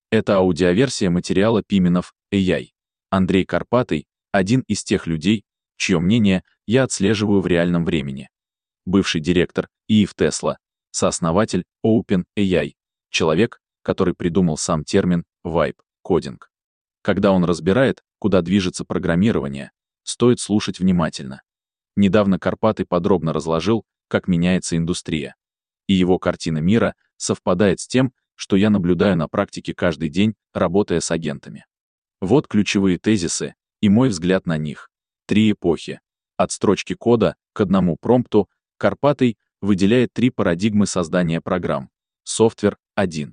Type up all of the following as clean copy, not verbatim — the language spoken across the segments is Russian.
Это аудиоверсия материала Пименов AI. Андрей Карпатый – один из тех людей, чье мнение я отслеживаю в реальном времени. Бывший директор ИИФ Tesla, сооснователь OpenAI, человек, который придумал сам термин вайб-кодинг. Когда он разбирает, куда движется программирование, стоит слушать внимательно. Недавно Карпатый подробно разложил, как меняется индустрия. И его картина мира совпадает с тем, что я наблюдаю на практике каждый день, работая с агентами. Вот ключевые тезисы и мой взгляд на них. 3 эпохи. От строчки кода к одному промпту Карпатый выделяет 3 парадигмы создания программ. Софтвер 1.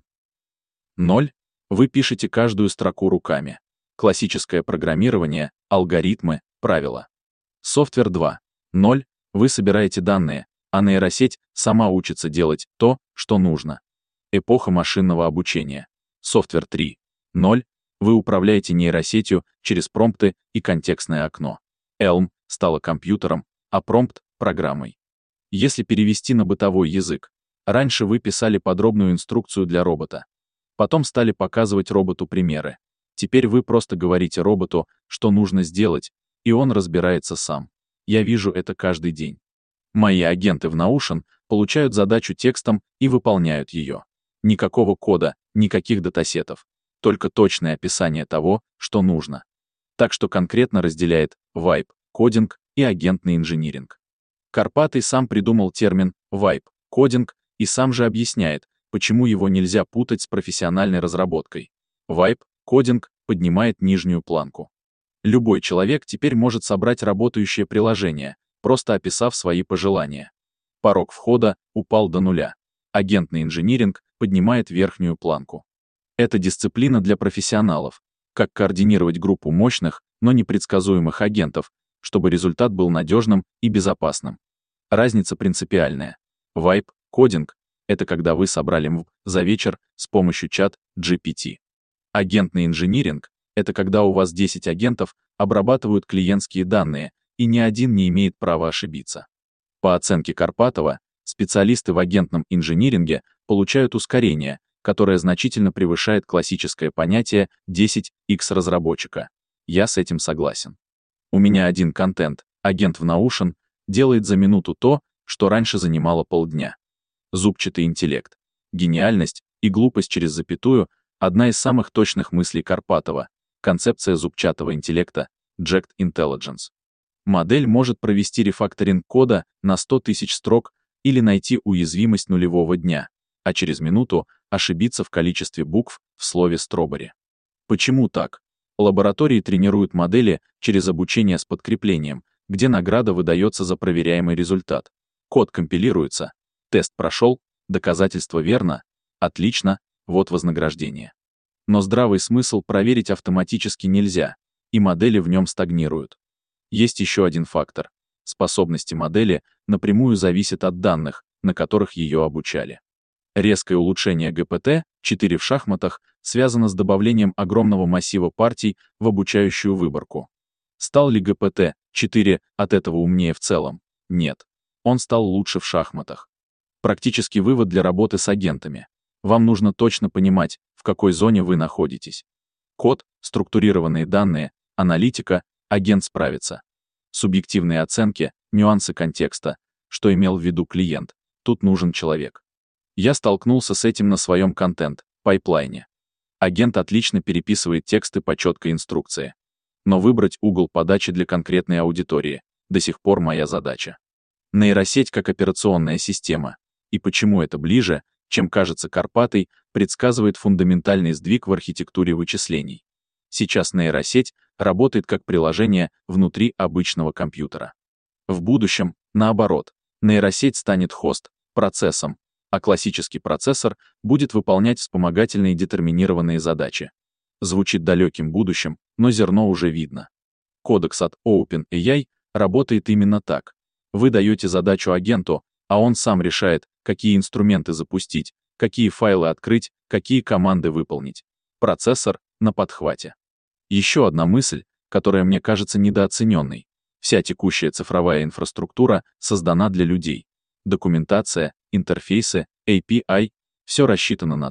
0. Вы пишете каждую строку руками. Классическое программирование, алгоритмы, правила. Софтвер 2. 0. Вы собираете данные, а нейросеть сама учится делать то, что нужно. Эпоха машинного обучения. Софтвер 3. 0. Вы управляете нейросетью через промпты и контекстное окно. Elm стала компьютером, а промпт — программой. Если перевести на бытовой язык, раньше вы писали подробную инструкцию для робота. Потом стали показывать роботу примеры. Теперь вы просто говорите роботу, что нужно сделать, и он разбирается сам. Я вижу это каждый день. Мои агенты в Notion получают задачу текстом и выполняют ее. Никакого кода, никаких датасетов. Только точное описание того, что нужно. Так что конкретно разделяет вайб-кодинг и агентный инжиниринг. Карпатый сам придумал термин вайб-кодинг и сам же объясняет, почему его нельзя путать с профессиональной разработкой. Вайб-кодинг поднимает нижнюю планку. Любой человек теперь может собрать работающее приложение, просто описав свои пожелания. Порог входа упал до 0. Агентный инжиниринг поднимает верхнюю планку. Это дисциплина для профессионалов. Как координировать группу мощных, но непредсказуемых агентов, чтобы результат был надежным и безопасным. Разница принципиальная. Вайб-кодинг — это когда вы собрали МВ за вечер с помощью чат GPT. Агентный инжиниринг — это когда у вас 10 агентов обрабатывают клиентские данные, и ни один не имеет права ошибиться. По оценке Карпатова, специалисты в агентном инжиниринге получают ускорение, которое значительно превышает классическое понятие 10x разработчика. Я с этим согласен. У меня один контент, агент в Notion, делает за минуту то, что раньше занимало полдня. Зубчатый интеллект, гениальность и глупость через запятую — одна из самых точных мыслей Карпатова, концепция зубчатого интеллекта, Jacked Intelligence. Модель может провести рефакторинг кода на 100 тысяч строк или найти уязвимость нулевого дня, а через минуту ошибиться в количестве букв в слове «стробери». Почему так? Лаборатории тренируют модели через обучение с подкреплением, где награда выдается за проверяемый результат. Код компилируется, тест прошел, доказательство верно, отлично, вот вознаграждение. Но здравый смысл проверить автоматически нельзя, и модели в нем стагнируют. Есть еще один фактор. Способности модели напрямую зависят от данных, на которых ее обучали. Резкое улучшение GPT-4 в шахматах связано с добавлением огромного массива партий в обучающую выборку. Стал ли GPT-4 от этого умнее в целом? Нет. Он стал лучше в шахматах. Практический вывод для работы с агентами. Вам нужно точно понимать, в какой зоне вы находитесь. Код, структурированные данные, аналитика, агент справится. Субъективные оценки, нюансы контекста, что имел в виду клиент, тут нужен человек. Я столкнулся с этим на своем контент-пайплайне. Агент отлично переписывает тексты по четкой инструкции. Но выбрать угол подачи для конкретной аудитории — до сих пор моя задача. Нейросеть как операционная система. И почему это ближе, чем кажется Карпатый, предсказывает фундаментальный сдвиг в архитектуре вычислений. Сейчас нейросеть работает как приложение внутри обычного компьютера. В будущем, наоборот, нейросеть станет хост-процессом, а классический процессор будет выполнять вспомогательные детерминированные задачи. Звучит далеким будущим, но зерно уже видно. Кодекс от OpenAI работает именно так. Вы даете задачу агенту, а он сам решает, какие инструменты запустить, какие файлы открыть, какие команды выполнить. Процессор на подхвате. Еще одна мысль, которая мне кажется недооцененной. Вся текущая цифровая инфраструктура создана для людей. Документация, интерфейсы, API — все рассчитано на то,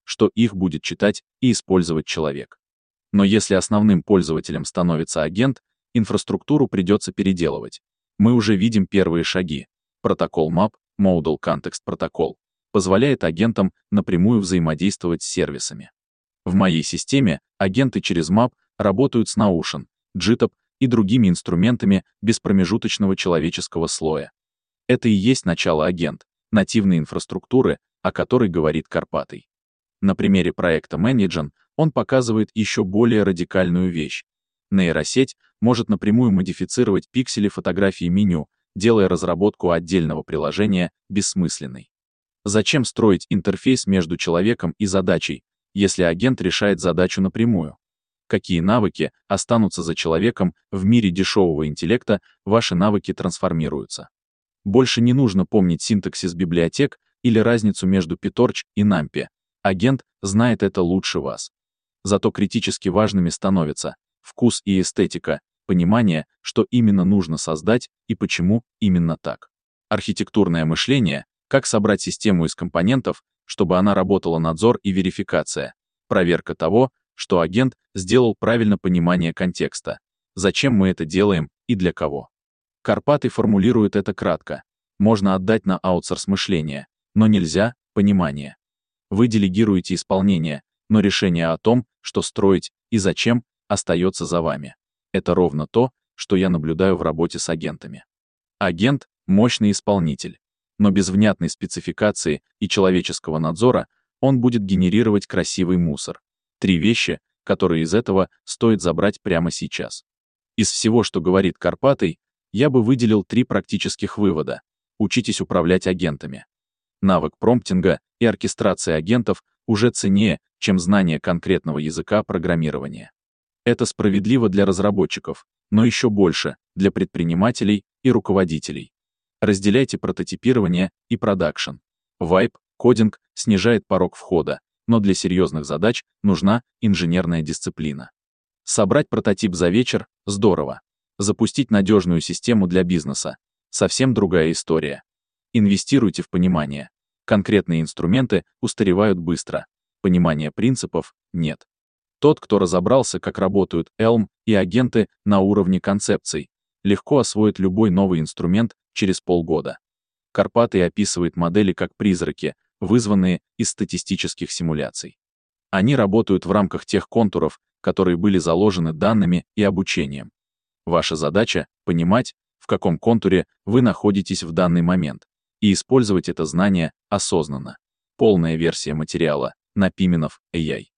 что их будет читать и использовать человек. Но если основным пользователем становится агент, инфраструктуру придется переделывать. Мы уже видим первые шаги. Протокол MAP, Model Context Protocol, позволяет агентам напрямую взаимодействовать с сервисами. В моей системе агенты через MAP работают с Notion, GitHub и другими инструментами без промежуточного человеческого слоя. Это и есть начало-агент, нативной инфраструктуры, о которой говорит Карпатый. На примере проекта Managen он показывает еще более радикальную вещь. Нейросеть может напрямую модифицировать пиксели фотографии меню, делая разработку отдельного приложения бессмысленной. Зачем строить интерфейс между человеком и задачей, если агент решает задачу напрямую? Какие навыки останутся за человеком в мире дешевого интеллекта, ваши навыки трансформируются. Больше не нужно помнить синтаксис библиотек или разницу между PyTorch и NumPy. Агент знает это лучше вас. Зато критически важными становятся вкус и эстетика, понимание, что именно нужно создать и почему именно так. Архитектурное мышление, как собрать систему из компонентов, чтобы она работала, надзор и верификация, проверка того, что агент сделал правильно, понимание контекста, зачем мы это делаем и для кого. Карпатый формулирует это кратко. Можно отдать на аутсорс мышление, но нельзя понимание. Вы делегируете исполнение, но решение о том, что строить и зачем, остается за вами. Это ровно то, что я наблюдаю в работе с агентами. Агент — мощный исполнитель, но без внятной спецификации и человеческого надзора он будет генерировать красивый мусор. 3 вещи, которые из этого стоит забрать прямо сейчас. Из всего, что говорит Карпатый, я бы выделил 3 практических вывода. Учитесь управлять агентами. Навык промптинга и оркестрации агентов уже ценнее, чем знание конкретного языка программирования. Это справедливо для разработчиков, но еще больше для предпринимателей и руководителей. Разделяйте прототипирование и продакшн. Вайб, кодинг снижает порог входа, но для серьезных задач нужна инженерная дисциплина. Собрать прототип за вечер — здорово. Запустить надежную систему для бизнеса — совсем другая история. Инвестируйте в понимание. Конкретные инструменты устаревают быстро. Понимания принципов нет. Тот, кто разобрался, как работают Elm и агенты на уровне концепций, легко освоит любой новый инструмент через полгода. Карпатый описывает модели как призраки, вызванные из статистических симуляций. Они работают в рамках тех контуров, которые были заложены данными и обучением. Ваша задача — понимать, в каком контуре вы находитесь в данный момент, и использовать это знание осознанно. Полная версия материала на Piminov AI.